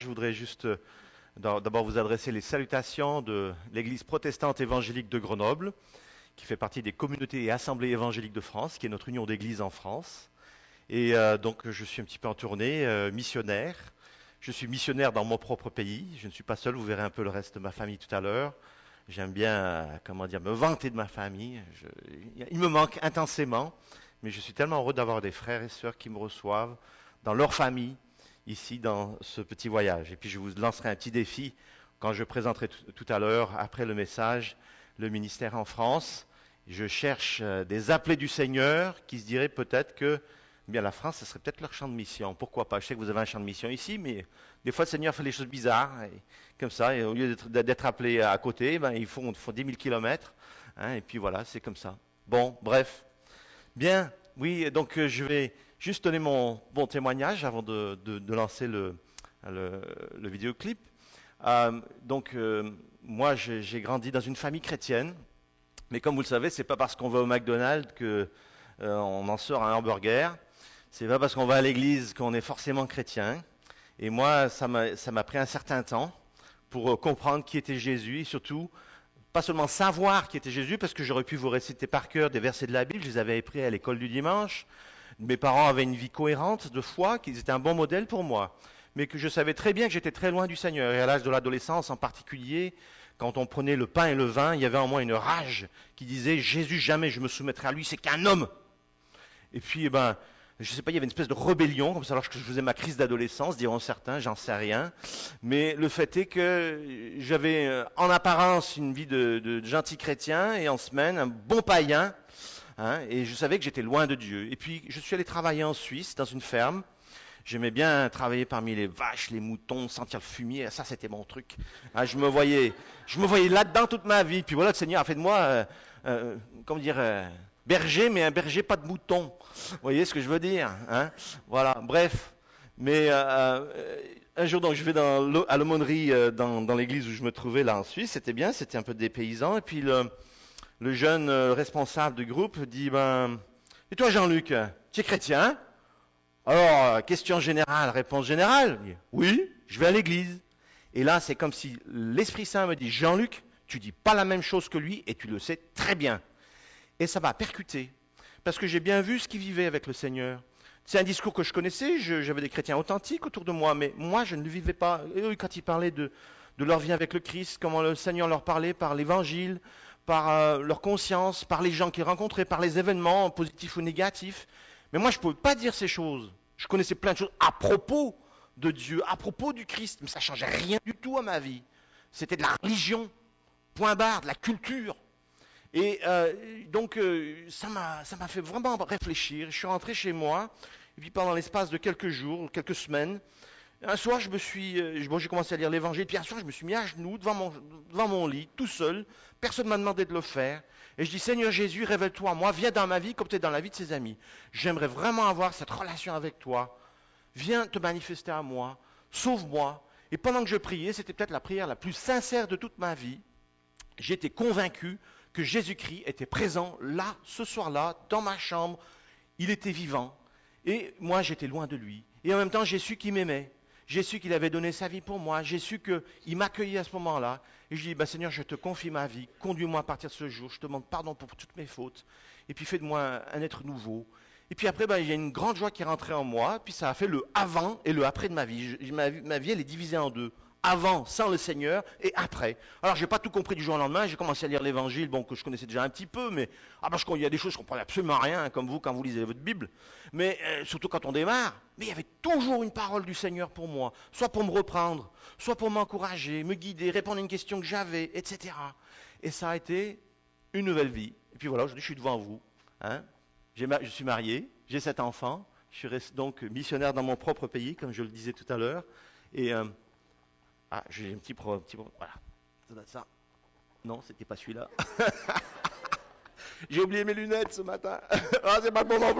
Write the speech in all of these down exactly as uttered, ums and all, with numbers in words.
Je voudrais juste euh, d'abord vous adresser les salutations de l'Église protestante évangélique de Grenoble, qui fait partie des communautés et assemblées évangéliques de France, qui est notre union d'églises en France. Et euh, donc je suis un petit peu en tournée, euh, missionnaire. Je suis missionnaire dans mon propre pays. Je ne suis pas seul, vous verrez un peu le reste de ma famille tout à l'heure. J'aime bien, euh, comment dire, me vanter de ma famille. Je, il me manque intensément, mais je suis tellement heureux d'avoir des frères et sœurs qui me reçoivent dans leur famille, ici dans ce petit voyage. Et puis je vous lancerai un petit défi quand je présenterai tout, tout à l'heure, après le message, le ministère en France. Je cherche euh, des appelés du Seigneur qui se diraient peut-être que eh bien, la France, ce serait peut-être leur champ de mission. Pourquoi pas? Je sais que vous avez un champ de mission ici, mais des fois, le Seigneur fait les choses bizarres, et, comme ça, et au lieu d'être, d'être appelé à côté, ben, ils font, font dix mille kilomètres, hein, et puis voilà, c'est comme ça. Bon, bref. Bien, oui, donc euh, je vais juste donner mon bon témoignage avant de, de, de lancer le, le, le vidéoclip. Euh, donc, euh, moi, j'ai, j'ai grandi dans une famille chrétienne, mais comme vous le savez, c'est pas parce qu'on va au McDonald's que euh, on en sort un hamburger. C'est pas parce qu'on va à l'église qu'on est forcément chrétien. Et moi, ça m'a, ça m'a pris un certain temps pour euh, comprendre qui était Jésus et surtout, pas seulement savoir qui était Jésus, parce que j'aurais pu vous réciter par cœur des versets de la Bible, je les avais appris à l'école du dimanche. Mes parents avaient une vie cohérente de foi, qu'ils étaient un bon modèle pour moi. Mais que je savais très bien que j'étais très loin du Seigneur. Et à l'âge de l'adolescence en particulier, quand on prenait le pain et le vin, il y avait en moi une rage qui disait « Jésus, jamais je me soumettrai à lui, c'est qu'un homme !» Et puis, eh ben, je ne sais pas, il y avait une espèce de rébellion, comme ça, lorsque je faisais ma crise d'adolescence, diront certains, j'en sais rien. Mais le fait est que j'avais euh, en apparence une vie de, de, de gentil chrétien et en semaine un bon païen, hein, et je savais que j'étais loin de Dieu. Et puis, je suis allé travailler en Suisse, dans une ferme. J'aimais bien travailler parmi les vaches, les moutons, sentir le fumier, ça c'était mon truc. Hein, je me voyais, je me voyais là-dedans toute ma vie. Puis voilà, le Seigneur a fait de moi, euh, euh, comment dire, euh, berger, mais un berger pas de moutons. Vous voyez ce que je veux dire, hein? Voilà, bref. Mais euh, un jour, donc, je vais dans à l'aumônerie euh, dans, dans l'église où je me trouvais là en Suisse. C'était bien, c'était un peu des paysans. Et puis le, le jeune euh, responsable du groupe dit, ben, et toi Jean-Luc, tu es chrétien? Alors, question générale, réponse générale. Oui, je vais à l'église. Et là, c'est comme si l'Esprit Saint me dit, Jean-Luc, tu dis pas la même chose que lui et tu le sais très bien. Et ça m'a percuté. Parce que j'ai bien vu ce qu'il vivait avec le Seigneur. C'est un discours que je connaissais, je, j'avais des chrétiens authentiques autour de moi, mais moi, je ne le vivais pas. Et eux, quand ils parlaient de, de leur vie avec le Christ, comment le Seigneur leur parlait par l'évangile, par euh, leur conscience, par les gens qu'ils rencontraient, par les événements positifs ou négatifs. Mais moi, je ne pouvais pas dire ces choses. Je connaissais plein de choses à propos de Dieu, à propos du Christ, mais ça ne changeait rien du tout à ma vie. C'était de la religion, point barre, de la culture. Et euh, donc, euh, ça m'a, ça m'a fait vraiment réfléchir. Je suis rentré chez moi, et puis pendant l'espace de quelques jours, quelques semaines, un soir, je me suis, euh, bon, j'ai commencé à lire l'Évangile, puis un soir, je me suis mis à genoux devant mon, devant mon lit, tout seul. Personne ne m'a demandé de le faire. Et je dis, Seigneur Jésus, révèle-toi à moi, viens dans ma vie comme tu es dans la vie de ses amis. J'aimerais vraiment avoir cette relation avec toi. Viens te manifester à moi, sauve-moi. Et pendant que je priais, c'était peut-être la prière la plus sincère de toute ma vie. J'étais convaincu que Jésus-Christ était présent là, ce soir-là, dans ma chambre. Il était vivant. Et moi, j'étais loin de lui. Et en même temps, j'ai su qu'il m'aimait. J'ai su qu'il avait donné sa vie pour moi. J'ai su qu'il m'accueillait à ce moment-là. Et je dis, bah, Seigneur, je te confie ma vie. Conduis-moi à partir de ce jour. Je te demande pardon pour toutes mes fautes. Et puis fais de moi un, un être nouveau. Et puis après, bah, il y a une grande joie qui est rentrée en moi. Puis ça a fait le avant et le après de ma vie. Je, ma, ma vie, elle est divisée en deux. Avant, sans le Seigneur, et après. Alors, j'ai pas tout compris du jour au lendemain. J'ai commencé à lire l'Évangile, bon, que je connaissais déjà un petit peu, mais ah, parce qu'il y a des choses que je comprenais absolument rien, hein, comme vous quand vous lisez votre Bible. Mais euh, surtout quand on démarre. Mais il y avait toujours une parole du Seigneur pour moi, soit pour me reprendre, soit pour m'encourager, me guider, répondre à une question que j'avais, et cetera. Et ça a été une nouvelle vie. Et puis voilà, aujourd'hui, je suis devant vous. Hein. J'ai ma... Je suis marié, j'ai sept enfants. Je suis resté donc missionnaire dans mon propre pays, comme je le disais tout à l'heure. Et euh, ah, j'ai un petit pro, petit pro, voilà. Ça doit être ça. Non, c'était pas celui-là. J'ai oublié mes lunettes ce matin. Ah, c'est pas bon non plus.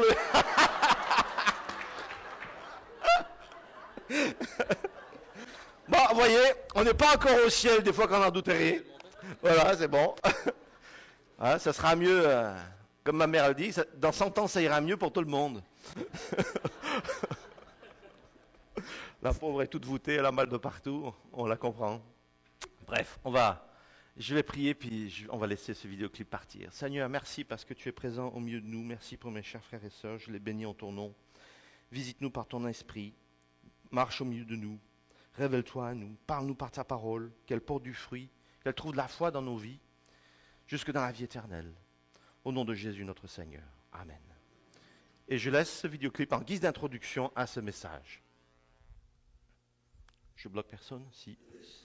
Bon, vous voyez, on n'est pas encore au ciel des fois qu'on en douterait. Voilà, c'est bon. Ah, ça sera mieux, euh, comme ma mère a dit, ça, dans cent ans, ça ira mieux pour tout le monde. La pauvre est toute voûtée, elle a mal de partout, on la comprend. Bref, on va, je vais prier, puis je- on va laisser ce vidéoclip partir. Seigneur, merci parce que tu es présent au milieu de nous. Merci pour mes chers frères et sœurs, je les bénis en ton nom. Visite-nous par ton esprit, marche au milieu de nous, révèle-toi à nous, parle-nous par ta parole, qu'elle porte du fruit, qu'elle trouve de la foi dans nos vies, jusque dans la vie éternelle. Au nom de Jésus notre Seigneur. Amen. Et je laisse ce vidéoclip en guise d'introduction à ce message. Je bloque personne? Si.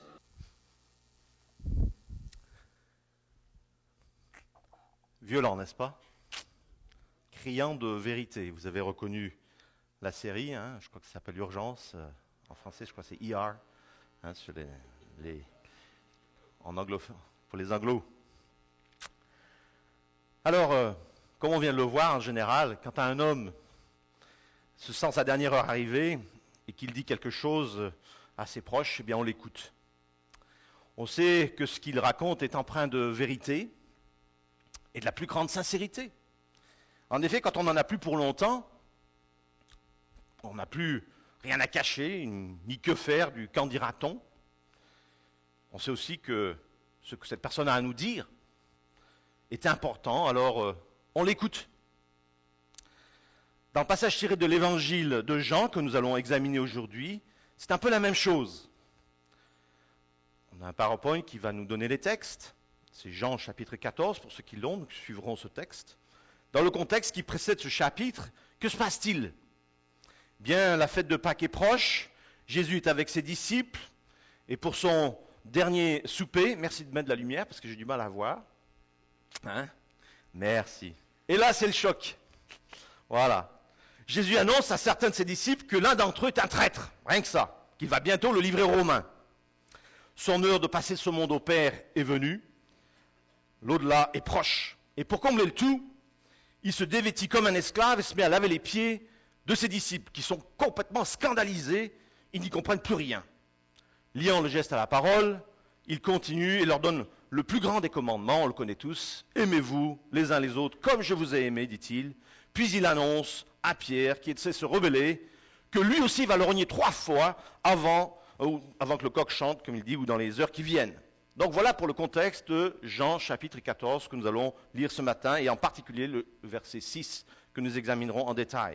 Violent, n'est-ce pas? Criant de vérité. Vous avez reconnu la série, hein, je crois que ça s'appelle Urgence. Euh, en français, je crois que c'est E R. Hein, sur les, les, en anglo, pour les anglos. Alors, euh, comme on vient de le voir en général, quand un homme se sent sa dernière heure arriver et qu'il dit quelque chose à ses proches, eh bien on l'écoute. On sait que ce qu'il raconte est empreint de vérité et de la plus grande sincérité. En effet, quand on n'en a plus pour longtemps, on n'a plus rien à cacher, ni que faire du qu'en dira-t-on. On sait aussi que ce que cette personne a à nous dire est important, alors euh, on l'écoute. Dans le passage tiré de l'évangile de Jean que nous allons examiner aujourd'hui, c'est un peu la même chose. On a un PowerPoint qui va nous donner les textes. C'est Jean chapitre quatorze, pour ceux qui l'ont, nous suivrons ce texte. Dans le contexte qui précède ce chapitre, que se passe-t-il? Bien, la fête de Pâques est proche, Jésus est avec ses disciples, et pour son dernier souper, merci de mettre de la lumière parce que j'ai du mal à voir. Hein? Merci. Et là, c'est le choc. Voilà. Jésus annonce à certains de ses disciples que l'un d'entre eux est un traître, rien que ça, qu'il va bientôt le livrer aux Romains. Son heure de passer ce monde au Père est venue, l'au-delà est proche. Et pour combler le tout, il se dévêtit comme un esclave et se met à laver les pieds de ses disciples, qui sont complètement scandalisés, ils n'y comprennent plus rien. Liant le geste à la parole, il continue et leur donne le plus grand des commandements, on le connaît tous, aimez-vous les uns les autres comme je vous ai aimé, dit-il. Puis il annonce à Pierre, qui essaie de se rebeller, que lui aussi va le renier trois fois avant, euh, avant que le coq chante, comme il dit, ou dans les heures qui viennent. Donc voilà pour le contexte de Jean chapitre quatorze que nous allons lire ce matin, et en particulier le verset six que nous examinerons en détail.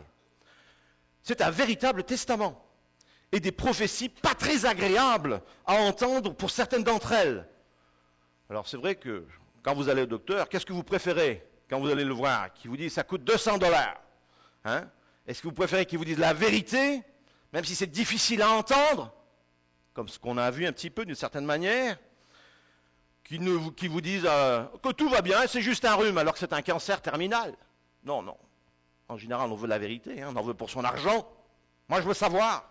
C'est un véritable testament, et des prophéties pas très agréables à entendre pour certaines d'entre elles. Alors c'est vrai que quand vous allez au docteur, qu'est-ce que vous préférez quand vous allez le voir? Qui vous dit ça coûte deux cents dollars. Hein? Est-ce que vous préférez qu'il vous dise la vérité, même si c'est difficile à entendre, comme ce qu'on a vu un petit peu d'une certaine manière, qui, ne, qui vous disent euh, que tout va bien, c'est juste un rhume, alors que c'est un cancer terminal? Non, non. En général, on veut la vérité, hein, on en veut pour son argent. Moi, je veux savoir.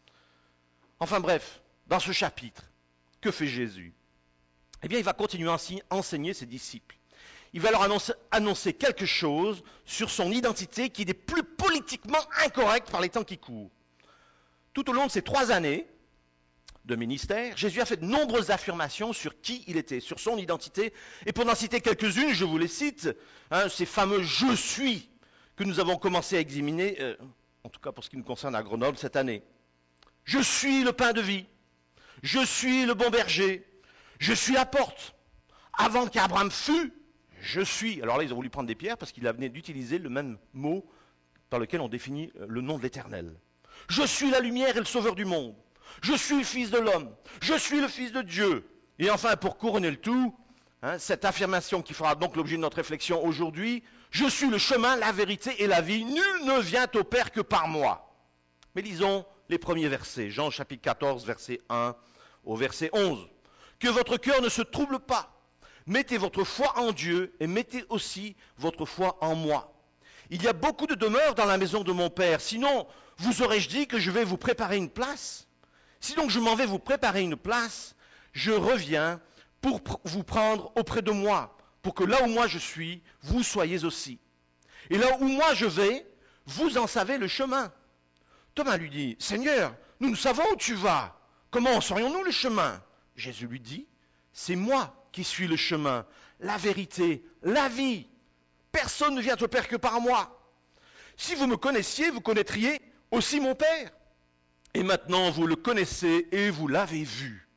Enfin bref, dans ce chapitre, que fait Jésus? Eh bien, il va continuer à enseigner ses disciples. Il va leur annoncer, annoncer quelque chose sur son identité qui est des plus politiquement incorrecte par les temps qui courent. Tout au long de ces trois années de ministère, Jésus a fait de nombreuses affirmations sur qui il était, sur son identité. Et pour en citer quelques-unes, je vous les cite, hein, ces fameux « je suis » que nous avons commencé à examiner, euh, en tout cas pour ce qui nous concerne à Grenoble cette année. Je suis le pain de vie. Je suis le bon berger. Je suis la porte. Avant qu'Abraham fût, je suis. Alors là, ils ont voulu prendre des pierres parce qu'il venait d'utiliser le même mot par lequel on définit le nom de l'Éternel. Je suis la lumière et le sauveur du monde. Je suis le Fils de l'homme. Je suis le Fils de Dieu. Et enfin, pour couronner le tout, hein, cette affirmation qui fera donc l'objet de notre réflexion aujourd'hui, je suis le chemin, la vérité et la vie. Nul ne vient au Père que par moi. Mais lisons les premiers versets. Jean chapitre quatorze, verset un au verset onze. Que votre cœur ne se trouble pas. Mettez votre foi en Dieu et mettez aussi votre foi en moi. Il y a beaucoup de demeures dans la maison de mon Père. Sinon, vous aurais-je dit que je vais vous préparer une place? Si donc je m'en vais vous préparer une place, je reviens pour pr- vous prendre auprès de moi, pour que là où moi je suis, vous soyez aussi. Et là où moi je vais, vous en savez le chemin. Thomas lui dit, Seigneur, nous nous savons où tu vas. Comment en saurions-nous le chemin? Jésus lui dit, c'est moi qui suis le chemin, la vérité, la vie. Personne ne vient au Père que par moi. Si vous me connaissiez, vous connaîtriez aussi mon Père. Et maintenant vous le connaissez et vous l'avez vu.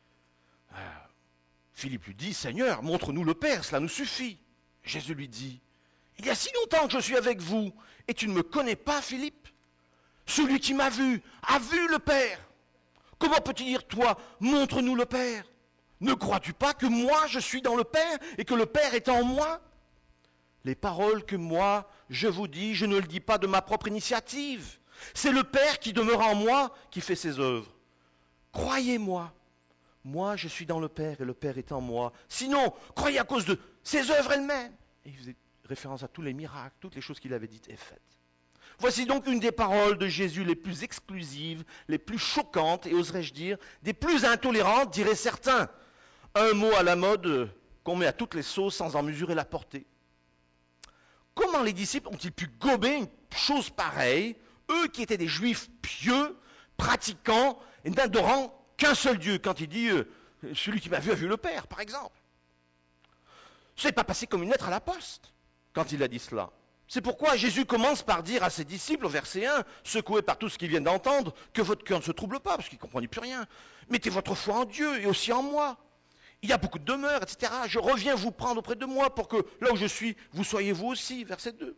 Ah, Philippe lui dit, Seigneur, montre-nous le Père, cela nous suffit. Jésus lui dit, il y a si longtemps que je suis avec vous, et tu ne me connais pas, Philippe? Celui qui m'a vu a vu le Père. Comment peux-tu dire, toi, montre-nous le Père? Ne crois-tu pas que moi je suis dans le Père et que le Père est en moi? Les paroles que moi je vous dis, je ne le dis pas de ma propre initiative. C'est le Père qui demeure en moi qui fait ses œuvres. Croyez-moi, moi je suis dans le Père et le Père est en moi. Sinon, croyez à cause de ses œuvres elles-mêmes. Et il faisait référence à tous les miracles, toutes les choses qu'il avait dites et faites. Voici donc une des paroles de Jésus les plus exclusives, les plus choquantes et oserais-je dire, des plus intolérantes, diraient certains. Un mot à la mode qu'on met à toutes les sauces sans en mesurer la portée. Comment les disciples ont-ils pu gober une chose pareille, eux qui étaient des juifs pieux, pratiquants et n'adorant qu'un seul Dieu, quand il dit euh, « celui qui m'a vu a vu le Père », par exemple. Ce n'est pas passé comme une lettre à la poste quand il a dit cela. C'est pourquoi Jésus commence par dire à ses disciples, au verset un, secoués par tout ce qu'ils viennent d'entendre, que votre cœur ne se trouble pas, parce qu'ils ne comprenaient plus rien. Mettez votre foi en Dieu et aussi en moi. Il y a beaucoup de demeures, et cetera. Je reviens vous prendre auprès de moi pour que là où je suis, vous soyez vous aussi, verset deux.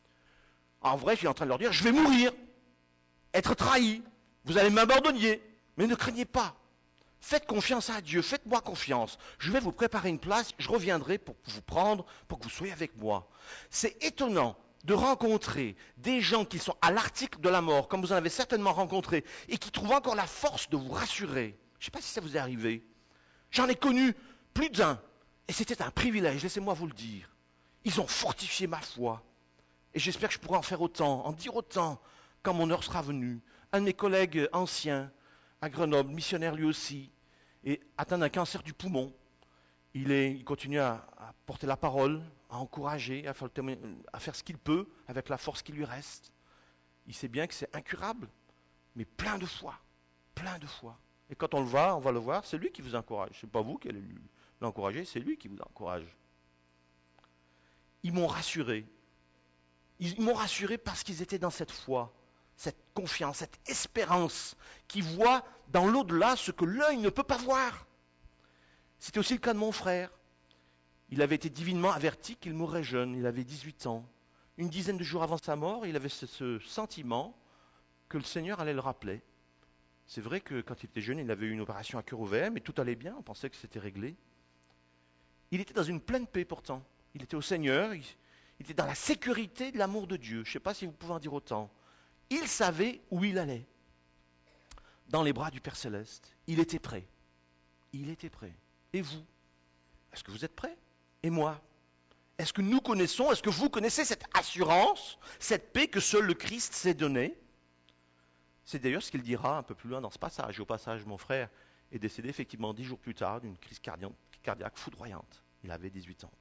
En vrai, il est en train de leur dire, je vais mourir, être trahi, vous allez m'abandonner, mais ne craignez pas. Faites confiance à Dieu, faites-moi confiance. Je vais vous préparer une place, je reviendrai pour vous prendre, pour que vous soyez avec moi. C'est étonnant de rencontrer des gens qui sont à l'article de la mort, comme vous en avez certainement rencontré, et qui trouvent encore la force de vous rassurer. Je ne sais pas si ça vous est arrivé. J'en ai connu plus d'un, et c'était un privilège, laissez-moi vous le dire. Ils ont fortifié ma foi, et j'espère que je pourrai en faire autant, en dire autant, quand mon heure sera venue. Un de mes collègues anciens, à Grenoble, missionnaire lui aussi, et atteint d'un cancer du poumon. Il, est, il continue à, à porter la parole, à encourager, à faire, à faire ce qu'il peut avec la force qui lui reste. Il sait bien que c'est incurable, mais plein de foi, plein de foi. Et quand on le voit, on va le voir, c'est lui qui vous encourage. Ce n'est pas vous qui allez l'encourager, c'est lui qui vous encourage. Ils m'ont rassuré. Ils m'ont rassuré parce qu'ils étaient dans cette foi, cette confiance, cette espérance qui voit dans l'au-delà ce que l'œil ne peut pas voir. C'était aussi le cas de mon frère. Il avait été divinement averti qu'il mourrait jeune, il avait dix-huit ans. Une dizaine de jours avant sa mort, il avait ce, ce sentiment que le Seigneur allait le rappeler. C'est vrai que quand il était jeune, il avait eu une opération à cœur ouvert, mais tout allait bien, on pensait que c'était réglé. Il était dans une pleine paix pourtant. Il était au Seigneur, il, il était dans la sécurité de l'amour de Dieu. Je ne sais pas si vous pouvez en dire autant. Il savait où il allait. Dans les bras du Père Céleste. Il était prêt. Il était prêt. Et vous? Est-ce que vous êtes prêts? Et moi? Est-ce que nous connaissons, est-ce que vous connaissez cette assurance, cette paix que seul le Christ s'est donnée? C'est d'ailleurs ce qu'il dira un peu plus loin dans ce passage. Au passage, mon frère est décédé effectivement dix jours plus tard d'une crise cardiaque, cardiaque foudroyante. Il avait dix-huit ans.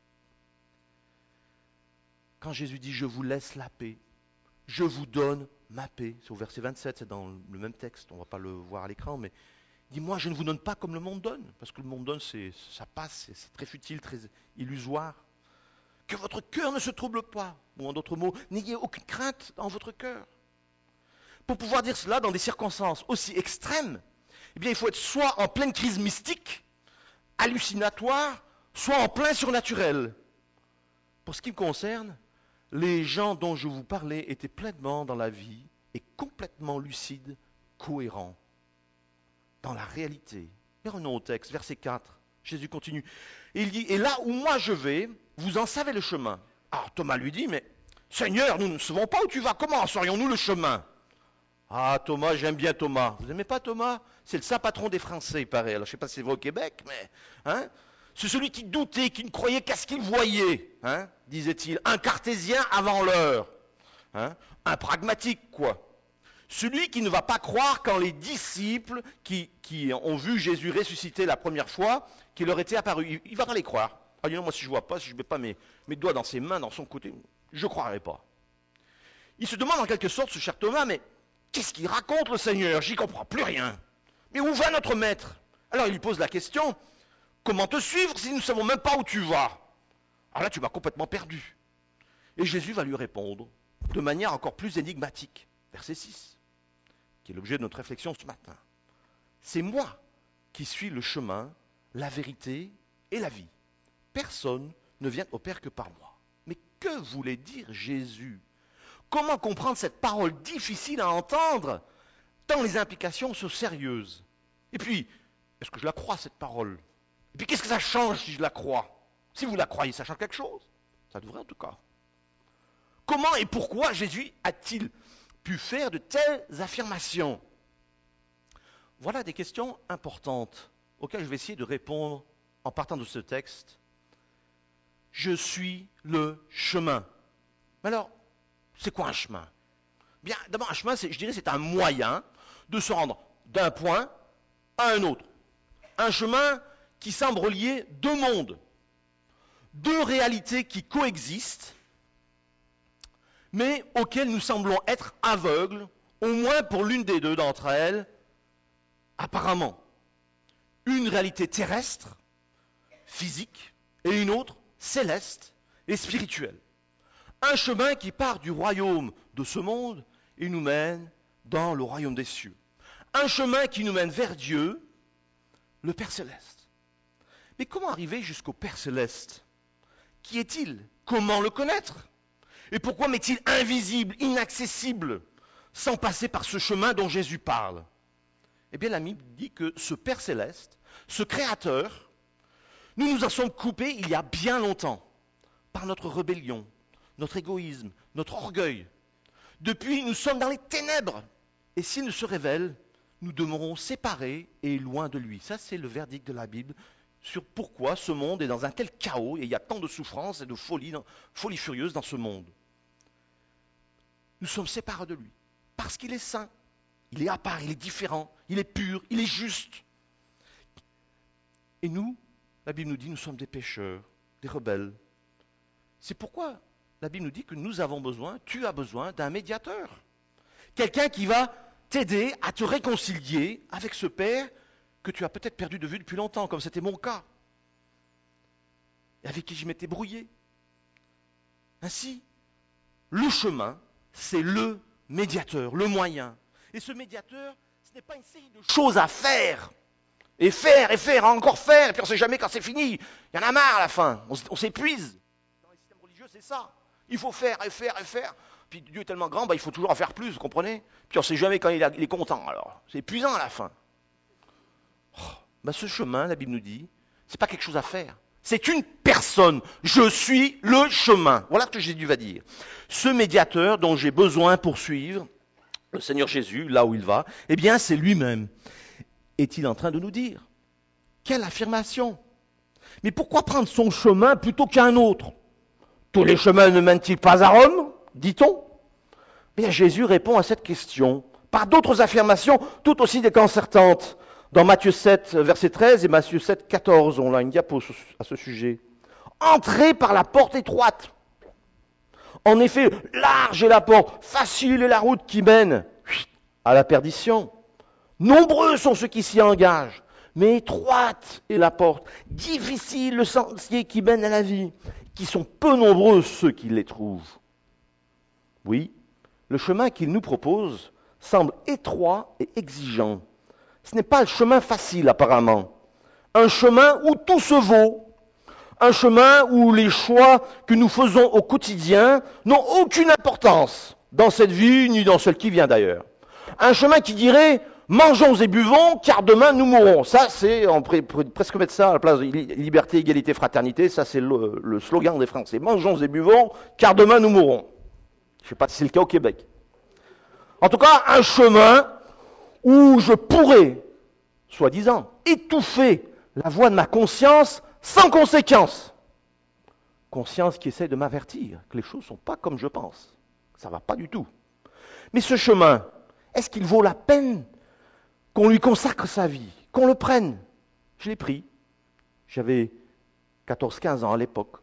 Quand Jésus dit « Je vous laisse la paix », je vous donne ma paix. C'est au verset vingt-sept, c'est dans le même texte, on ne va pas le voir à l'écran, mais il dit, moi je ne vous donne pas comme le monde donne, parce que le monde donne, c'est, ça passe, c'est, c'est très futile, très illusoire. Que votre cœur ne se trouble pas, ou en d'autres mots, n'ayez aucune crainte dans votre cœur. Pour pouvoir dire cela dans des circonstances aussi extrêmes, eh bien il faut être soit en pleine crise mystique, hallucinatoire, soit en plein surnaturel. Pour ce qui me concerne, les gens dont je vous parlais étaient pleinement dans la vie et complètement lucides, cohérents, dans la réalité. Mais revenons au texte, verset quatre. Jésus continue. Et il dit, et là où moi je vais, vous en savez le chemin. Alors Thomas lui dit, mais Seigneur, nous ne savons pas où tu vas, comment en saurions-nous le chemin? Ah Thomas, j'aime bien Thomas. Vous n'aimez pas Thomas? C'est le saint patron des Français, il paraît. Alors je ne sais pas si c'est vrai au Québec, mais... Hein, c'est celui qui doutait, qui ne croyait qu'à ce qu'il voyait, hein, disait-il. Un cartésien avant l'heure. Hein, un pragmatique, quoi. Celui qui ne va pas croire quand les disciples qui, qui ont vu Jésus ressusciter la première fois, qui leur était apparu, il ne va pas les croire. Ah non, moi si je ne vois pas, si je ne mets pas mes, mes doigts dans ses mains, dans son côté, je ne croirais pas. Il se demande en quelque sorte, ce cher Thomas, mais qu'est-ce qu'il raconte le Seigneur? J'y comprends plus rien. Mais où va notre maître? Alors il lui pose la question, comment te suivre si nous ne savons même pas où tu vas? Alors là, tu m'as complètement perdu. Et Jésus va lui répondre de manière encore plus énigmatique. Verset six. qui est l'objet de notre réflexion ce matin. C'est moi qui suis le chemin, la vérité et la vie. Personne ne vient au Père que par moi. Mais que voulait dire Jésus? Comment comprendre cette parole difficile à entendre, tant les implications sont sérieuses? Et puis, est-ce que je la crois, cette parole? Et puis, qu'est-ce que ça change si je la crois? Si vous la croyez, ça change quelque chose? Ça devrait en tout cas. Comment et pourquoi Jésus a-t-il pu faire de telles affirmations? Voilà des questions importantes auxquelles je vais essayer de répondre en partant de ce texte. Je suis le chemin. Mais alors, c'est quoi un chemin? Bien, d'abord, un chemin, c'est, je dirais, c'est un moyen de se rendre d'un point à un autre. Un chemin qui semble relier deux mondes, deux réalités qui coexistent, mais auxquelles nous semblons être aveugles, au moins pour l'une des deux d'entre elles, apparemment. Une réalité terrestre, physique, et une autre céleste et spirituelle. Un chemin qui part du royaume de ce monde et nous mène dans le royaume des cieux. Un chemin qui nous mène vers Dieu, le Père céleste. Mais comment arriver jusqu'au Père céleste? Qui est-il? Comment le connaître? Et pourquoi m'est-il invisible, inaccessible, sans passer par ce chemin dont Jésus parle? Eh bien, la Bible dit que ce Père céleste, ce Créateur, nous nous en sommes coupés il y a bien longtemps, par notre rébellion, notre égoïsme, notre orgueil. Depuis, nous sommes dans les ténèbres. Et s'il ne se révèle, nous demeurons séparés et loin de lui. Ça, c'est le verdict de la Bible sur pourquoi ce monde est dans un tel chaos et il y a tant de souffrance et de folie, folie furieuse dans ce monde. Nous sommes séparés de lui parce qu'il est saint, il est à part, il est différent, il est pur, il est juste. Et nous, la Bible nous dit, nous sommes des pécheurs, des rebelles. C'est pourquoi la Bible nous dit que nous avons besoin, tu as besoin d'un médiateur. Quelqu'un qui va t'aider à te réconcilier avec ce Père que tu as peut-être perdu de vue depuis longtemps, comme c'était mon cas, et avec qui je m'étais brouillé. Ainsi, le chemin, c'est le médiateur, le moyen. Et ce médiateur, ce n'est pas une série de choses à faire. Et faire, et faire, et encore faire, et puis on ne sait jamais quand c'est fini. Il y en a marre à la fin, on, on s'épuise. Dans les systèmes religieux, c'est ça. Il faut faire, et faire, et faire. Puis Dieu est tellement grand, bah, il faut toujours en faire plus, vous comprenez? Puis on ne sait jamais quand il, a, il est content, alors. C'est épuisant à la fin. Oh, bah, ce chemin, la Bible nous dit, ce n'est pas quelque chose à faire. C'est une personne. Je suis le chemin. Voilà ce que Jésus va dire. Ce médiateur dont j'ai besoin pour suivre le Seigneur Jésus, là où il va, eh bien, c'est lui-même. Est-il en train de nous dire? Quelle affirmation! Mais pourquoi prendre son chemin plutôt qu'un autre? Tous les chemins ne mènent-ils pas à Rome, dit-on? Bien, Jésus répond à cette question par d'autres affirmations tout aussi déconcertantes. Dans Matthieu sept, verset treize et Matthieu sept, quatorze, on a une diapo à ce sujet. Entrez par la porte étroite. En effet, large est la porte, facile est la route qui mène à la perdition. Nombreux sont ceux qui s'y engagent, mais étroite est la porte, difficile le sentier qui mène à la vie, qui sont peu nombreux ceux qui les trouvent. Oui, le chemin qu'il nous propose semble étroit et exigeant. Ce n'est pas le chemin facile apparemment, un chemin où tout se vaut, un chemin où les choix que nous faisons au quotidien n'ont aucune importance dans cette vie ni dans celle qui vient d'ailleurs. Un chemin qui dirait « mangeons et buvons car demain nous mourrons ». Ça, c'est, on pourrait presque mettre ça à la place de liberté, égalité, fraternité, ça c'est le, le slogan des Français. « Mangeons et buvons car demain nous mourrons ». Je ne sais pas si c'est le cas au Québec. En tout cas, un chemin où je pourrais, soi-disant, étouffer la voix de ma conscience sans conséquence. Conscience qui essaie de m'avertir que les choses ne sont pas comme je pense. Ça ne va pas du tout. Mais ce chemin, est-ce qu'il vaut la peine qu'on lui consacre sa vie, qu'on le prenne? Je l'ai pris. J'avais quatorze quinze ans à l'époque.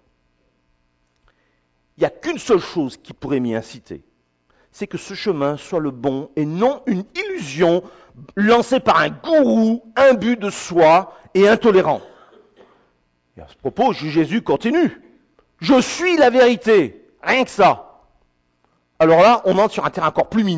Il n'y a qu'une seule chose qui pourrait m'y inciter. C'est que ce chemin soit le bon et non une illusion lancée par un gourou imbu de soi et intolérant. Et à ce propos, Jésus continue. Je suis la vérité. Rien que ça. Alors là, on entre sur un terrain encore plus miné,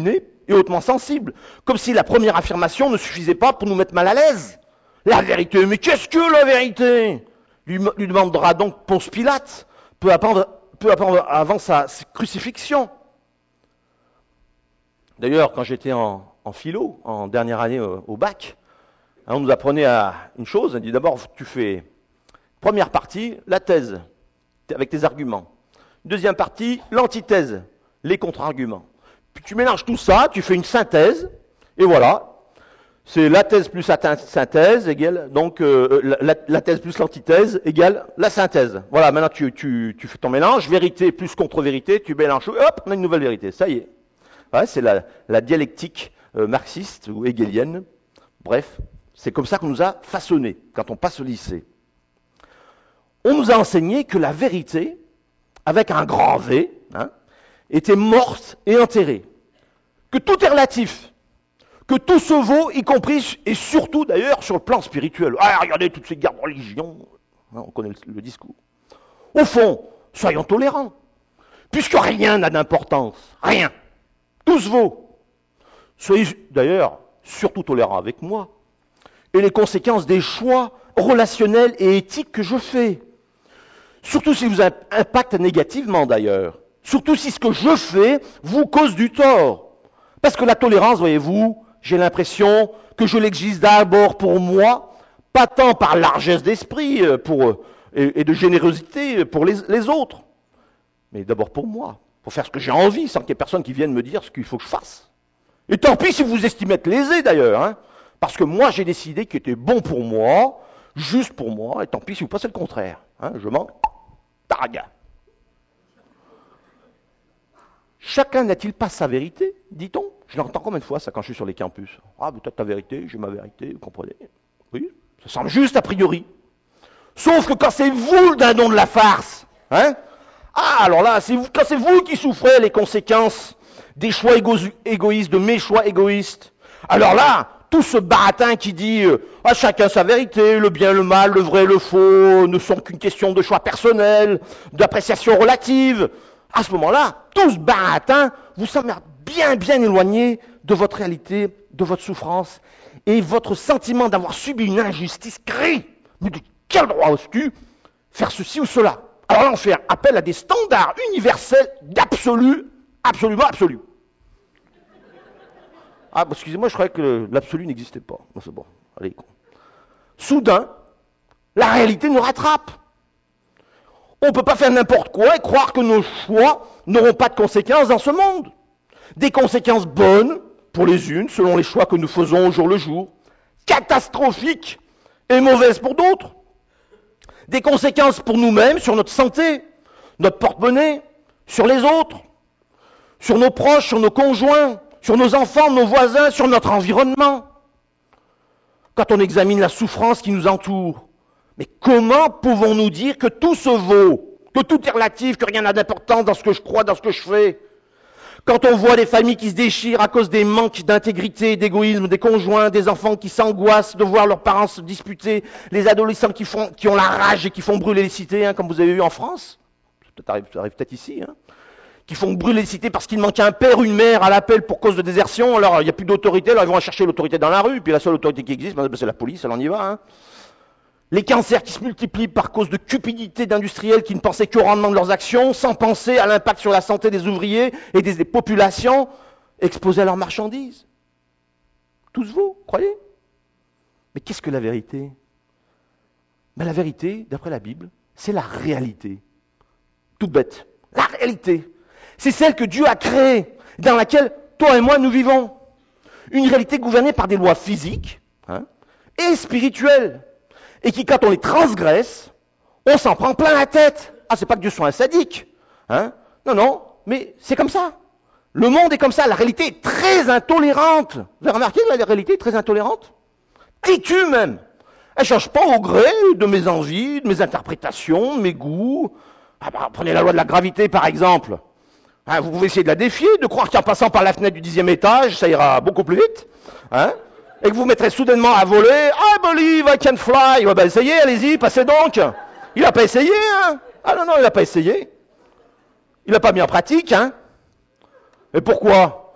et hautement sensible, comme si la première affirmation ne suffisait pas pour nous mettre mal à l'aise. La vérité, mais qu'est-ce que la vérité? lui, lui demandera donc Ponce Pilate, peu, appendre, peu appendre avant sa crucifixion. D'ailleurs, quand j'étais en, en philo, en dernière année au, au bac, hein, on nous apprenait à une chose, on dit d'abord tu fais première partie, la thèse, avec tes arguments. Deuxième partie, l'antithèse, les contre-arguments. Puis tu mélanges tout ça, tu fais une synthèse, et voilà. C'est la thèse plus la synthèse égale, donc euh, la, la thèse plus l'antithèse égale la synthèse. Voilà, maintenant tu, tu, tu fais ton mélange, vérité plus contre-vérité, tu mélanges, hop, on a une nouvelle vérité, ça y est. Ouais, c'est la, la dialectique euh, marxiste ou hegelienne. Bref, c'est comme ça qu'on nous a façonné quand on passe au lycée. On nous a enseigné que la vérité, avec un grand V, hein, était morte et enterrée. Que tout est relatif. Que tout se vaut, y compris et surtout d'ailleurs sur le plan spirituel. Ah, regardez toutes ces guerres de religion. On connaît le, le discours. Au fond, soyons tolérants. Puisque rien n'a d'importance. Rien. Tout se vaut. Soyez d'ailleurs surtout tolérants avec moi. Et les conséquences des choix relationnels et éthiques que je fais. Surtout si vous impacte négativement d'ailleurs. Surtout si ce que je fais vous cause du tort. Parce que la tolérance, voyez-vous, j'ai l'impression que je l'exige d'abord pour moi, pas tant par largesse d'esprit pour, et, et de générosité pour les, les autres, mais d'abord pour moi, pour faire ce que j'ai envie, sans qu'il y ait personne qui vienne me dire ce qu'il faut que je fasse. Et tant pis si vous estimez être lésé d'ailleurs, hein, parce que moi j'ai décidé qu'il était bon pour moi, juste pour moi, et tant pis si vous pensez le contraire. Hein, je m'en targue. Chacun n'a-t-il pas sa vérité, dit-on? Je l'entends combien de fois ça quand je suis sur les campus? Ah, mais toi ta vérité, j'ai ma vérité, vous comprenez? Oui, ça semble juste a priori. Sauf que quand c'est vous le dindon de la farce, hein? Ah, alors là, c'est vous, quand c'est vous qui souffrez les conséquences des choix égo- égoïstes, de mes choix égoïstes, alors là, tout ce baratin qui dit euh, ah, chacun sa vérité, le bien, le mal, le vrai, le faux, ne sont qu'une question de choix personnel, d'appréciation relative, à ce moment-là, tout ce baratin vous semble bien, bien éloigné de votre réalité, de votre souffrance, et votre sentiment d'avoir subi une injustice crie. Mais de quel droit oses-tu faire ceci ou cela? Alors là, on fait appel à des standards universels d'absolu, absolument absolu. Ah, excusez-moi, je croyais que l'absolu n'existait pas. Non, c'est bon, allez. Soudain, la réalité nous rattrape. On ne peut pas faire n'importe quoi et croire que nos choix n'auront pas de conséquences dans ce monde. Des conséquences bonnes pour les unes, selon les choix que nous faisons au jour le jour, catastrophiques et mauvaises pour d'autres. Des conséquences pour nous-mêmes, sur notre santé, notre porte-monnaie, sur les autres, sur nos proches, sur nos conjoints, sur nos enfants, nos voisins, sur notre environnement. Quand on examine la souffrance qui nous entoure, mais comment pouvons-nous dire que tout se vaut, que tout est relatif, que rien n'a d'importance dans ce que je crois, dans ce que je fais? Quand on voit des familles qui se déchirent à cause des manques d'intégrité, d'égoïsme, des conjoints, des enfants qui s'angoissent de voir leurs parents se disputer, les adolescents qui, font, qui ont la rage et qui font brûler les cités, hein, comme vous avez vu en France, ça arrive, ça arrive peut-être ici, hein, qui font brûler les cités parce qu'il manque un père, une mère à l'appel pour cause de désertion, alors il n'y a plus d'autorité, alors ils vont chercher l'autorité dans la rue, puis la seule autorité qui existe, c'est la police, elle en y va. Hein. Les cancers qui se multiplient par cause de cupidité d'industriels qui ne pensaient qu'au rendement de leurs actions, sans penser à l'impact sur la santé des ouvriers et des, des populations exposées à leurs marchandises. Tous vous, croyez? Mais qu'est-ce que la vérité? Ben, la vérité, d'après la Bible, c'est la réalité. Toute bête. La réalité. C'est celle que Dieu a créée, dans laquelle toi et moi nous vivons. Une réalité gouvernée par des lois physiques, hein, et spirituelles. Et qui, quand on les transgresse, on s'en prend plein la tête. Ah, c'est pas que Dieu soit un sadique. Hein? Non, non, mais c'est comme ça. Le monde est comme ça. La réalité est très intolérante. Vous avez remarqué que la réalité est très intolérante? Têtue même. Elle ne change pas au gré de mes envies, de mes interprétations, de mes goûts. Ah, bah, prenez la loi de la gravité, par exemple. Hein, vous pouvez essayer de la défier, de croire qu'en passant par la fenêtre du dixième étage, ça ira beaucoup plus vite. Hein? Et que vous mettrez soudainement à voler, I believe I can fly. Ouais, ben essayez, allez-y, passez donc. Il n'a pas essayé, hein. Ah non, non, il n'a pas essayé. Il n'a pas mis en pratique, hein. Et pourquoi?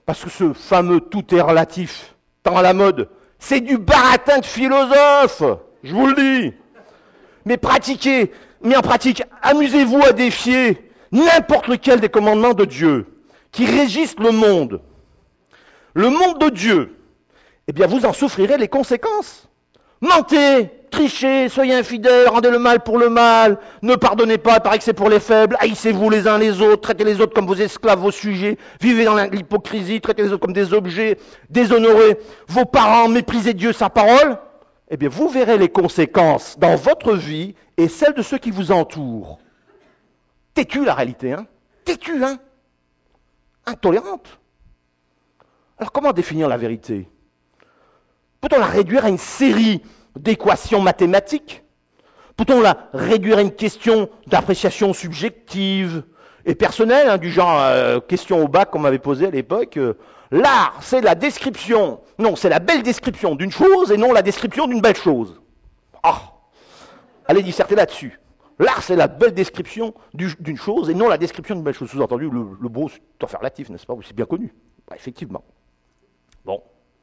Parce que ce fameux tout est relatif, tant à la mode, c'est du baratin de philosophe, je vous le dis. Mais pratiquez, mais en pratique, amusez-vous à défier n'importe lequel des commandements de Dieu qui régissent le monde. Le monde de Dieu, eh bien vous en souffrirez les conséquences. Mentez, trichez, soyez infidèles, rendez le mal pour le mal, ne pardonnez pas, il paraît que c'est pour les faibles, haïssez-vous les uns les autres, traitez les autres comme vos esclaves, vos sujets, vivez dans l'hypocrisie, traitez les autres comme des objets, déshonorez vos parents, méprisez Dieu, sa parole. Eh bien vous verrez les conséquences dans votre vie et celles de ceux qui vous entourent. Têtu la réalité, hein? Têtu, hein? Intolérante. Alors comment définir la vérité? Peut-on la réduire à une série d'équations mathématiques? Peut-on la réduire à une question d'appréciation subjective et personnelle, hein, du genre euh, question au bac qu'on m'avait posée à l'époque? euh, L'art, c'est la description, non, c'est la belle description d'une chose et non la description d'une belle chose. Ah, allez disserter là-dessus. L'art, c'est la belle description du, d'une chose et non la description d'une belle chose. Sous-entendu, le, le beau, c'est tout à fait relatif, n'est-ce pas? C'est bien connu. Bah, effectivement. Bon.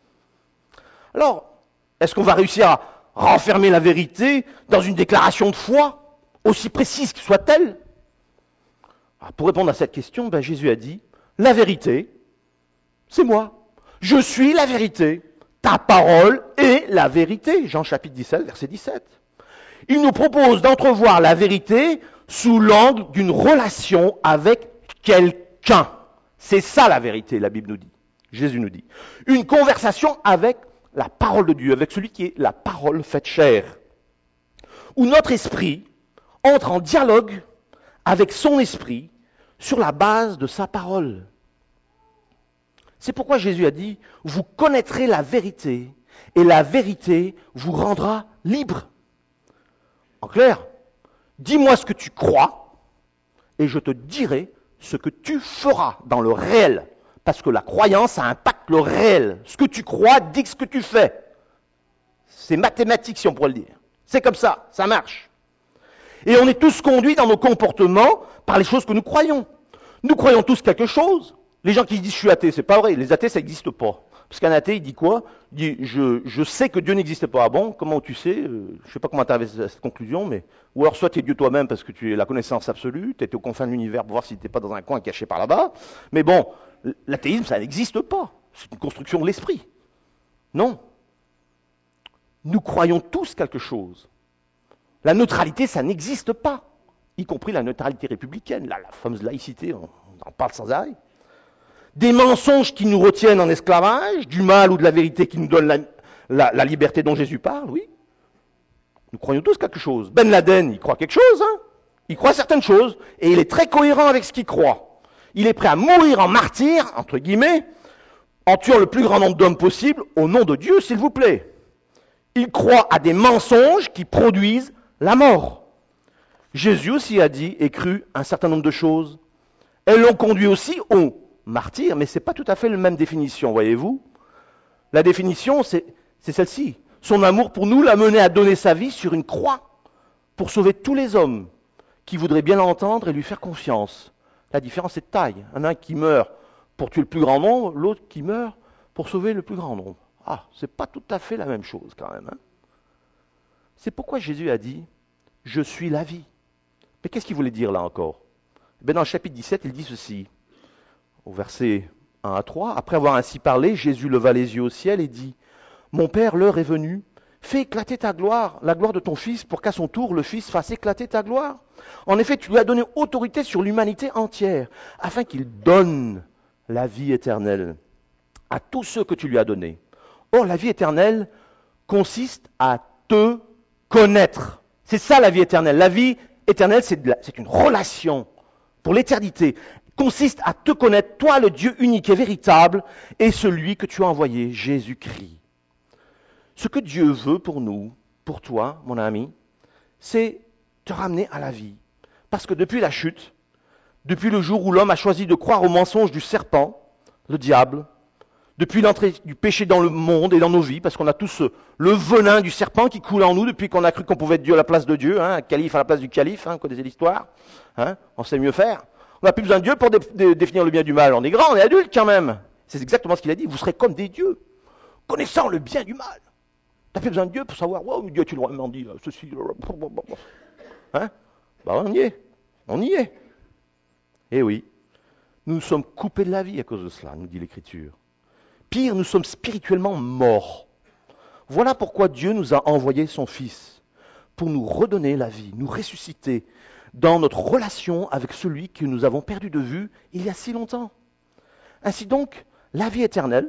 Alors, est-ce qu'on va réussir à renfermer la vérité dans une déclaration de foi, aussi précise que soit-elle? Alors, pour répondre à cette question, ben, Jésus a dit, la vérité, c'est moi. Je suis la vérité. Ta parole est la vérité. Jean chapitre dix-sept, verset dix-sept. Il nous propose d'entrevoir la vérité sous l'angle d'une relation avec quelqu'un. C'est ça la vérité, la Bible nous dit. Jésus nous dit. Une conversation avec la parole de Dieu, avec celui qui est la parole faite chair. Où notre esprit entre en dialogue avec son esprit sur la base de sa parole. C'est pourquoi Jésus a dit, vous connaîtrez la vérité et la vérité vous rendra libre. En clair, dis-moi ce que tu crois et je te dirai ce que tu feras dans le réel. Parce que la croyance, ça impacte le réel. Ce que tu crois dit ce que tu fais. C'est mathématique, si on pourrait le dire. C'est comme ça, ça marche. Et on est tous conduits dans nos comportements par les choses que nous croyons. Nous croyons tous quelque chose. Les gens qui disent « je suis athée », c'est pas vrai. Les athées, ça n'existe pas. Parce qu'un athée, il dit quoi? Il dit je, « je sais que Dieu n'existe pas ». Ah bon? Comment tu sais? euh, Je ne sais pas comment tu as arrivé à cette conclusion, mais... Ou alors soit tu es Dieu toi-même parce que tu es la connaissance absolue, tu étais aux confins de l'univers pour voir si tu n'étais pas dans un coin caché par là-bas. Mais bon, l'athéisme, ça n'existe pas. C'est une construction de l'esprit. Non. Nous croyons tous quelque chose. La neutralité, ça n'existe pas. Y compris la neutralité républicaine, là, la fameuse laïcité, on en parle sans arrêt. Des mensonges qui nous retiennent en esclavage, du mal ou de la vérité qui nous donne la, la, la liberté dont Jésus parle, oui. Nous croyons tous quelque chose. Ben Laden, il croit quelque chose, hein. Il croit certaines choses, et il est très cohérent avec ce qu'il croit. Il est prêt à mourir en martyr, entre guillemets, en tuant le plus grand nombre d'hommes possible, au nom de Dieu, s'il vous plaît. Il croit à des mensonges qui produisent la mort. Jésus aussi a dit et cru un certain nombre de choses. Elles l'ont conduit aussi au martyr, mais ce n'est pas tout à fait la même définition, voyez-vous. La définition, c'est, c'est celle-ci. Son amour pour nous l'a mené à donner sa vie sur une croix pour sauver tous les hommes qui voudraient bien l'entendre et lui faire confiance. La différence est de taille. Il y en a un qui meurt pour tuer le plus grand nombre, l'autre qui meurt pour sauver le plus grand nombre. Ah, c'est pas tout à fait la même chose quand même. Hein. C'est pourquoi Jésus a dit « Je suis la vie ». Mais qu'est-ce qu'il voulait dire là encore? Ben, dans le chapitre dix-sept, il dit ceci. Au verset un à trois, après avoir ainsi parlé, Jésus leva les yeux au ciel et dit « Mon Père, l'heure est venue, fais éclater ta gloire, la gloire de ton Fils, pour qu'à son tour le Fils fasse éclater ta gloire. En effet, tu lui as donné autorité sur l'humanité entière, afin qu'il donne la vie éternelle à tous ceux que tu lui as donnés. Or, la vie éternelle consiste à te connaître. C'est ça la vie éternelle. La vie éternelle, c'est, de la, c'est une relation pour l'éternité. Consiste à te connaître, toi le Dieu unique et véritable, et celui que tu as envoyé, Jésus-Christ. Ce que Dieu veut pour nous, pour toi, mon ami, c'est te ramener à la vie. Parce que depuis la chute, depuis le jour où l'homme a choisi de croire au mensonge du serpent, le diable, depuis l'entrée du péché dans le monde et dans nos vies, parce qu'on a tous le venin du serpent qui coule en nous depuis qu'on a cru qu'on pouvait être Dieu à la place de Dieu, hein, un calife à la place du calife, hein, vous connaissez l'histoire, hein, on sait mieux faire. On n'a plus besoin de Dieu pour dé- dé- définir le bien du mal. On est grand, on est adulte quand même. C'est exactement ce qu'il a dit. Vous serez comme des dieux, connaissant le bien du mal. Tu n'as pas besoin de Dieu pour savoir, wow, Dieu a-t-il vraiment dit ceci. Hein? Bah, on y est. On y est. Eh oui. Nous nous sommes coupés de la vie à cause de cela, nous dit l'Écriture. Pire, nous sommes spirituellement morts. Voilà pourquoi Dieu nous a envoyé son Fils, pour nous redonner la vie, nous ressusciter dans notre relation avec celui que nous avons perdu de vue il y a si longtemps. Ainsi donc, la vie éternelle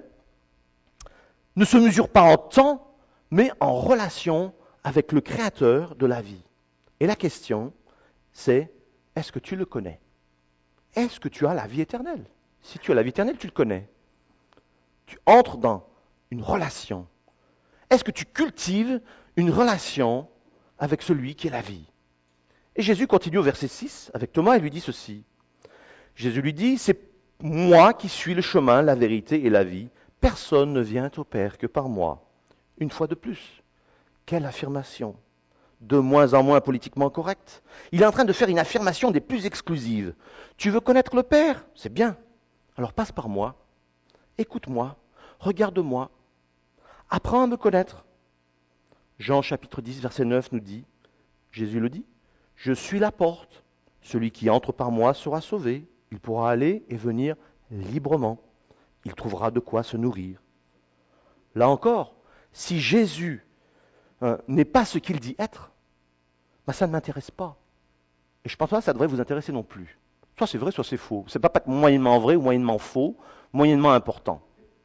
ne se mesure pas en temps, mais en relation avec le Créateur de la vie. Et la question, c'est, est-ce que tu le connais? Est-ce que tu as la vie éternelle? Si tu as la vie éternelle, tu le connais. Tu entres dans une relation. Est-ce que tu cultives une relation avec celui qui est la vie? Et Jésus continue au verset six avec Thomas et lui dit ceci. Jésus lui dit, c'est moi qui suis le chemin, la vérité et la vie. Personne ne vient au Père que par moi. Une fois de plus, quelle affirmation! De moins en moins politiquement correcte. Il est en train de faire une affirmation des plus exclusives. Tu veux connaître le Père? C'est bien. Alors passe par moi. Écoute-moi. Regarde-moi. Apprends à me connaître. Jean chapitre dix, verset neuf nous dit, Jésus le dit, « Je suis la porte. Celui qui entre par moi sera sauvé. Il pourra aller et venir librement. Il trouvera de quoi se nourrir. » Là encore, si Jésus euh, n'est pas ce qu'il dit être, ben ça ne m'intéresse pas. Et je pense pas que ça devrait vous intéresser non plus. Soit c'est vrai, soit c'est faux. C'est pas pas moyennement vrai ou moyennement faux, moyennement important.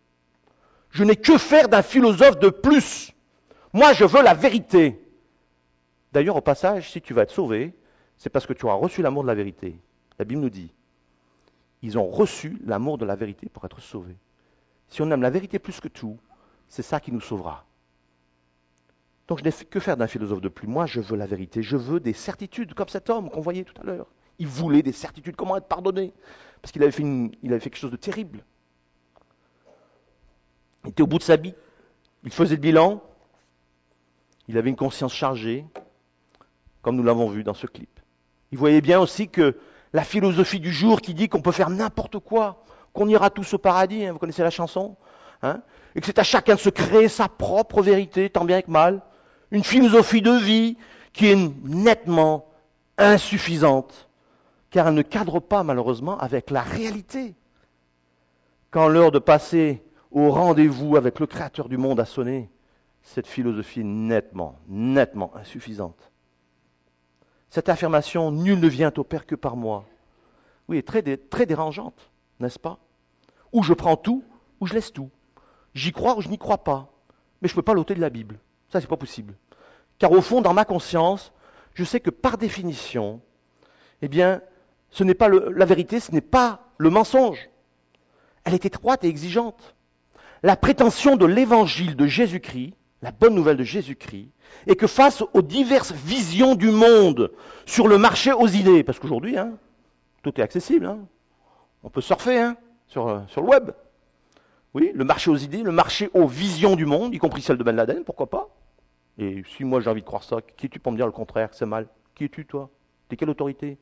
Je n'ai que faire d'un philosophe de plus. Moi, je veux la vérité. D'ailleurs, au passage, si tu vas être sauvé, c'est parce que tu auras reçu l'amour de la vérité. La Bible nous dit, ils ont reçu l'amour de la vérité pour être sauvés. Si on aime la vérité plus que tout, c'est ça qui nous sauvera. Donc je n'ai que faire d'un philosophe de plus. Moi, je veux la vérité. Je veux des certitudes, comme cet homme qu'on voyait tout à l'heure. Il voulait des certitudes. Comment être pardonné? Parce qu'il avait fait, une, il avait fait quelque chose de terrible. Il était au bout de sa vie. Il faisait le bilan. Il avait une conscience chargée, comme nous l'avons vu dans ce clip. Il voyait bien aussi que la philosophie du jour qui dit qu'on peut faire n'importe quoi, qu'on ira tous au paradis, hein, vous connaissez la chanson, hein, et que c'est à chacun de se créer sa propre vérité, tant bien que mal. Une philosophie de vie qui est nettement insuffisante, car elle ne cadre pas malheureusement avec la réalité. Quand l'heure de passer au rendez-vous avec le Créateur du monde a sonné, cette philosophie est nettement, nettement insuffisante. Cette affirmation « nul ne vient au Père que par moi », oui, est très, très dérangeante, n'est-ce pas? Ou je prends tout, ou je laisse tout. J'y crois ou je n'y crois pas, mais je ne peux pas l'ôter de la Bible. Ça, c'est pas possible. Car au fond, dans ma conscience, je sais que par définition, eh bien, ce n'est pas le, la vérité, ce n'est pas le mensonge. Elle est étroite et exigeante. La prétention de l'évangile de Jésus-Christ, la bonne nouvelle de Jésus-Christ, est que face aux diverses visions du monde sur le marché aux idées, parce qu'aujourd'hui, hein, tout est accessible, hein, on peut surfer hein, sur, sur le web. Oui, le marché aux idées, le marché aux visions du monde, y compris celle de Ben Laden, pourquoi pas? Et si moi j'ai envie de croire ça, qui es-tu pour me dire le contraire, que c'est mal? Qui es-tu toi? T'es quelle autorité?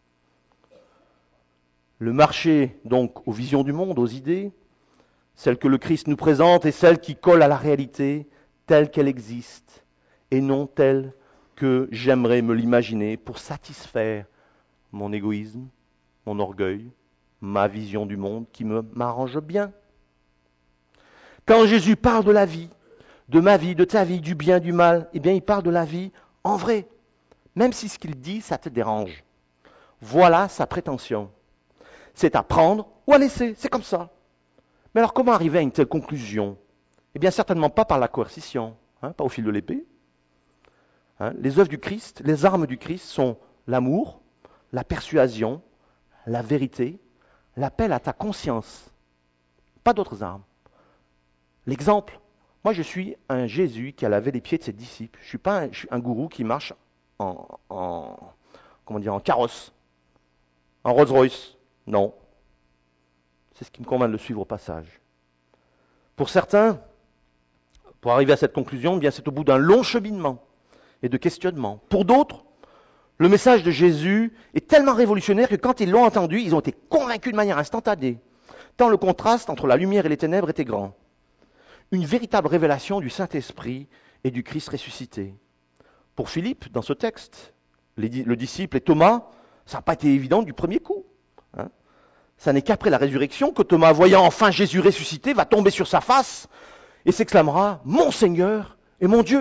Le marché, donc, aux visions du monde, aux idées, celle que le Christ nous présente est celle qui colle à la réalité telle qu'elle existe, et non telle que j'aimerais me l'imaginer pour satisfaire mon égoïsme, mon orgueil, ma vision du monde qui me m'arrange bien. Quand Jésus parle de la vie, de ma vie, de ta vie, du bien, du mal, eh bien il parle de la vie en vrai, même si ce qu'il dit, ça te dérange. Voilà sa prétention. C'est à prendre ou à laisser, c'est comme ça. Mais alors comment arriver à une telle conclusion? Eh bien certainement pas par la coercition, hein, pas au fil de l'épée. Hein, les œuvres du Christ, les armes du Christ sont l'amour, la persuasion, la vérité, l'appel à ta conscience. Pas d'autres armes. L'exemple, moi je suis un Jésus qui a lavé les pieds de ses disciples. Je ne suis pas un, je suis un gourou qui marche en, en, comment dire, en carrosse, en Rolls-Royce. Non. C'est ce qui me convainc de le suivre au passage. Pour certains, pour arriver à cette conclusion, eh bien c'est au bout d'un long cheminement et de questionnement. Pour d'autres, le message de Jésus est tellement révolutionnaire que quand ils l'ont entendu, ils ont été convaincus de manière instantanée. tant le contraste entre la lumière et les ténèbres était grand. Une véritable révélation du Saint-Esprit et du Christ ressuscité. Pour Philippe, dans ce texte, les, le disciple et Thomas, ça n'a pas été évident du premier coup. Hein. Ça n'est qu'après la résurrection que Thomas, voyant enfin Jésus ressuscité, va tomber sur sa face et s'exclamera « Mon Seigneur et mon Dieu !»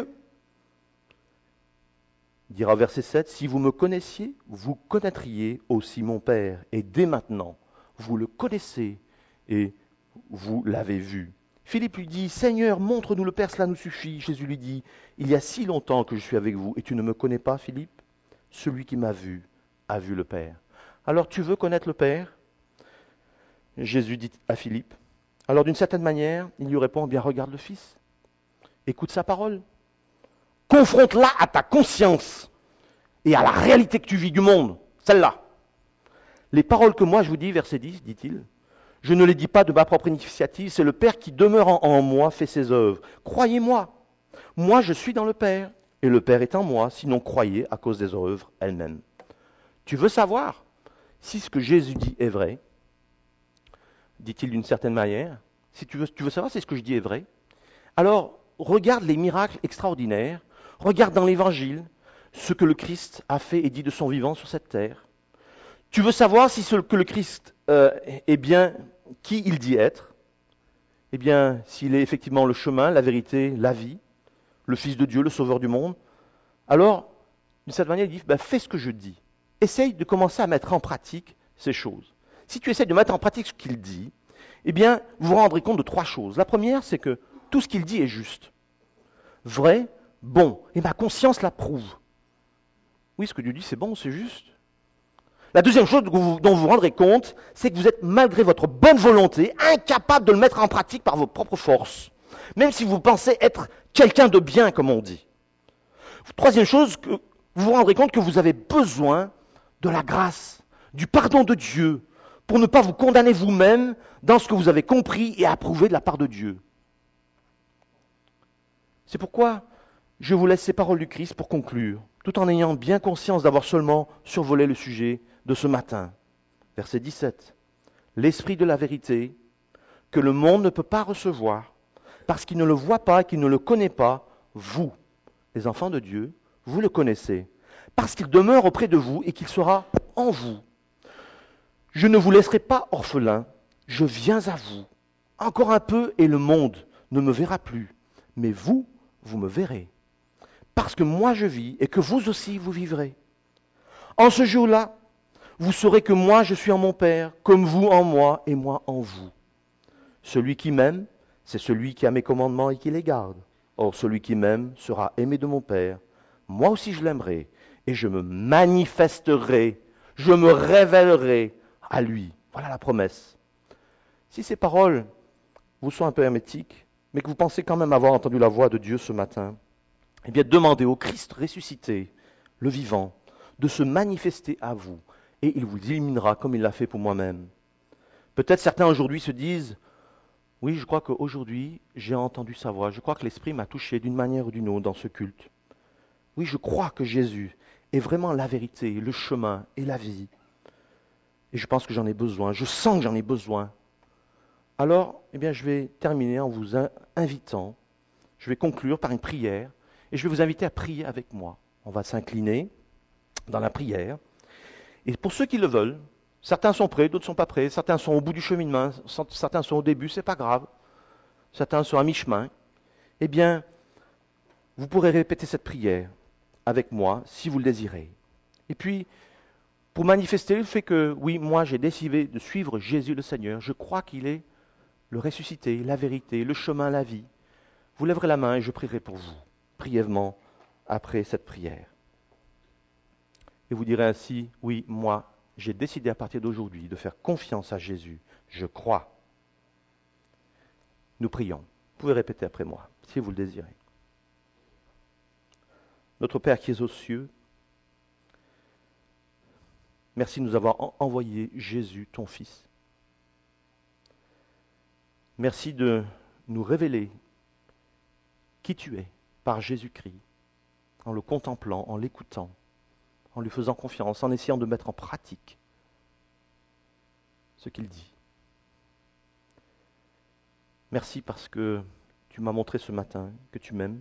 Il dira au verset sept, « Si vous me connaissiez, vous connaîtriez aussi mon Père. Et dès maintenant, vous le connaissez et vous l'avez vu. » Philippe lui dit, « Seigneur, montre-nous le Père, cela nous suffit. » Jésus lui dit, « Il y a si longtemps que je suis avec vous et tu ne me connais pas, Philippe? Celui qui m'a vu a vu le Père. Alors tu veux connaître le Père ?» Jésus dit à Philippe. Alors d'une certaine manière, il lui répond, « Bien, regarde le Fils. Écoute sa parole. Confronte-la à ta conscience et à la réalité que tu vis du monde, celle-là. Les paroles que moi je vous dis, verset dix, dit-il, je ne les dis pas de ma propre initiative, c'est le Père qui demeure en, en moi fait ses œuvres. Croyez-moi, moi je suis dans le Père et le Père est en moi, sinon croyez à cause des œuvres elles-mêmes. » Tu veux savoir si ce que Jésus dit est vrai, dit-il d'une certaine manière, si tu veux, tu veux savoir si ce que je dis est vrai, alors regarde les miracles extraordinaires, regarde dans l'Évangile ce que le Christ a fait et dit de son vivant sur cette terre. Tu veux savoir si ce que le Christ euh, est bien qui il dit être, eh bien, s'il est effectivement le chemin, la vérité, la vie, le Fils de Dieu, le Sauveur du monde, alors, d'une certaine manière, il dit, ben, fais ce que je dis. Essaye de commencer à mettre en pratique ces choses. Si tu essaies de mettre en pratique ce qu'il dit, eh bien, vous vous rendrez compte de trois choses. La première, c'est que tout ce qu'il dit est juste, vrai, bon, et ma conscience l'approuve. Oui, ce que Dieu dit, c'est bon, c'est juste. La deuxième chose dont vous vous rendrez compte, c'est que vous êtes, malgré votre bonne volonté, incapable de le mettre en pratique par vos propres forces, même si vous pensez être quelqu'un de bien, comme on dit. Troisième chose, que vous vous rendrez compte que vous avez besoin de la grâce, du pardon de Dieu, pour ne pas vous condamner vous-même dans ce que vous avez compris et approuvé de la part de Dieu. C'est pourquoi je vous laisse ces paroles du Christ pour conclure, tout en ayant bien conscience d'avoir seulement survolé le sujet de ce matin. Verset dix-sept. L'Esprit de la vérité, que le monde ne peut pas recevoir, parce qu'il ne le voit pas et qu'il ne le connaît pas, vous, les enfants de Dieu, vous le connaissez, parce qu'il demeure auprès de vous et qu'il sera en vous. Je ne vous laisserai pas orphelin, je viens à vous. Encore un peu et le monde ne me verra plus, mais vous, vous me verrez. Parce que moi je vis et que vous aussi vous vivrez. En ce jour-là, vous saurez que moi je suis en mon Père, comme vous en moi et moi en vous. Celui qui m'aime, c'est celui qui a mes commandements et qui les garde. Or celui qui m'aime sera aimé de mon Père. Moi aussi je l'aimerai et je me manifesterai, je me révélerai à lui. Voilà la promesse. Si ces paroles vous sont un peu hermétiques, mais que vous pensez quand même avoir entendu la voix de Dieu ce matin, eh bien demandez au Christ ressuscité, le vivant, de se manifester à vous, et il vous illuminera comme il l'a fait pour moi-même. Peut-être certains aujourd'hui se disent, oui, je crois qu'aujourd'hui j'ai entendu sa voix, je crois que l'Esprit m'a touché d'une manière ou d'une autre dans ce culte. Oui, je crois que Jésus est vraiment la vérité, le chemin et la vie. Et je pense que j'en ai besoin, je sens que j'en ai besoin. Alors, eh bien, je vais terminer en vous invitant, je vais conclure par une prière, et je vais vous inviter à prier avec moi. On va s'incliner dans la prière. Et pour ceux qui le veulent, certains sont prêts, d'autres ne sont pas prêts, certains sont au bout du cheminement, certains sont au début, c'est pas grave, certains sont à mi-chemin, eh bien, vous pourrez répéter cette prière avec moi si vous le désirez. Et puis, pour manifester le fait que, oui, moi j'ai décidé de suivre Jésus le Seigneur, je crois qu'il est le ressuscité, la vérité, le chemin, la vie. Vous lèverez la main et je prierai pour vous, brièvement, après cette prière. Et vous direz ainsi, oui, moi, j'ai décidé à partir d'aujourd'hui de faire confiance à Jésus. Je crois. Nous prions. Vous pouvez répéter après moi, si vous le désirez. Notre Père qui es aux cieux, merci de nous avoir envoyé Jésus, ton Fils. Merci de nous révéler qui tu es par Jésus-Christ, en le contemplant, en l'écoutant, en lui faisant confiance, en essayant de mettre en pratique ce qu'il dit. Merci parce que tu m'as montré ce matin que tu m'aimes.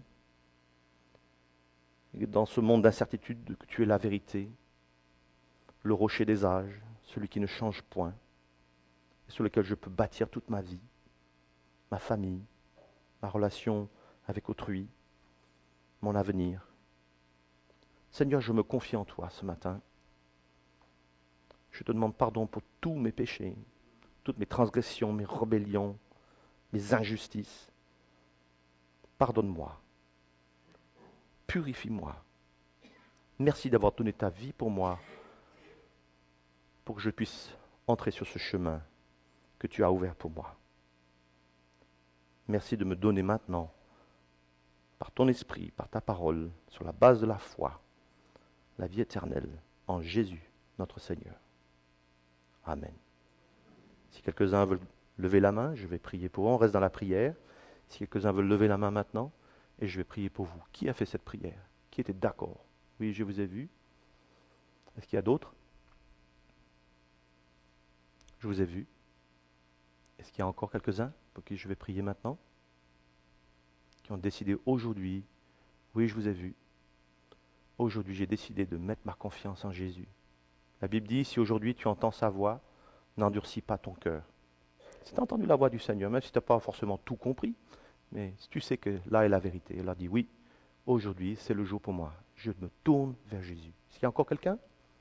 Et dans ce monde d'incertitude, que tu es la vérité, le rocher des âges, celui qui ne change point, et sur lequel je peux bâtir toute ma vie, ma famille, ma relation avec autrui, mon avenir. Seigneur, je me confie en toi ce matin. Je te demande pardon pour tous mes péchés, toutes mes transgressions, mes rébellions, mes injustices. Pardonne-moi. Purifie-moi. Merci d'avoir donné ta vie pour moi, pour que je puisse entrer sur ce chemin que tu as ouvert pour moi. Merci de me donner maintenant, par ton esprit, par ta parole, sur la base de la foi, la vie éternelle en Jésus, notre Seigneur. Amen. Si quelques-uns veulent lever la main, je vais prier pour eux. On reste dans la prière. Si quelques-uns veulent lever la main maintenant, et je vais prier pour vous. Qui a fait cette prière? Qui était d'accord? Oui, je vous ai vu. Est-ce qu'il y a d'autres? Je vous ai vu. Est-ce qu'il y a encore quelques-uns pour qui je vais prier maintenant? Qui ont décidé aujourd'hui, oui, je vous ai vu. Aujourd'hui, j'ai décidé de mettre ma confiance en Jésus. La Bible dit, si aujourd'hui tu entends sa voix, n'endurcis pas ton cœur. Si tu as entendu la voix du Seigneur, même si tu n'as pas forcément tout compris, mais si tu sais que là est la vérité, elle a dit, oui, aujourd'hui, c'est le jour pour moi. Je me tourne vers Jésus. Est-ce qu'il y a encore quelqu'un?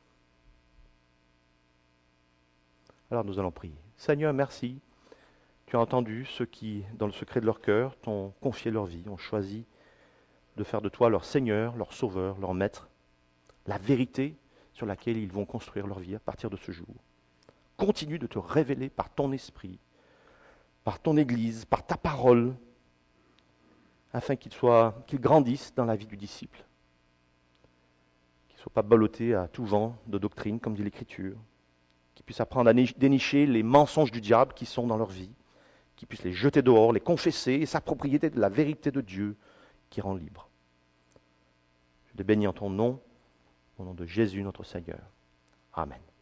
Alors nous allons prier. Seigneur, merci. Tu as entendu ceux qui, dans le secret de leur cœur, t'ont confié leur vie, ont choisi de faire de toi leur Seigneur, leur Sauveur, leur Maître, la vérité sur laquelle ils vont construire leur vie à partir de ce jour. Continue de te révéler par ton esprit, par ton Église, par ta parole, afin qu'ils soient, qu'ils grandissent dans la vie du disciple, qu'ils ne soient pas ballottés à tout vent de doctrine, comme dit l'Écriture, qu'ils puissent apprendre à dénicher les mensonges du diable qui sont dans leur vie, qu'ils puissent les jeter dehors, les confesser et s'approprier de la vérité de Dieu qui rend libre. Je te bénis en ton nom, au nom de Jésus notre Seigneur. Amen.